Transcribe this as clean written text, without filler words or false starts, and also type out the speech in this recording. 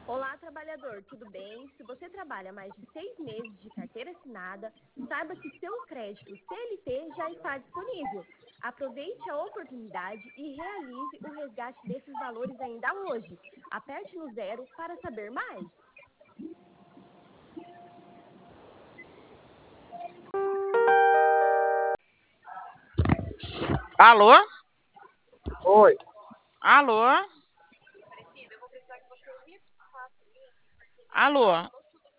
Olá, trabalhador, tudo bem? Se você trabalha mais de 6 meses de carteira assinada, saiba que seu crédito CLT já está disponível. Aproveite a oportunidade e realize o resgate desses valores ainda hoje. Aperte no 0 para saber mais. Alô? Oi. Alô? Alô?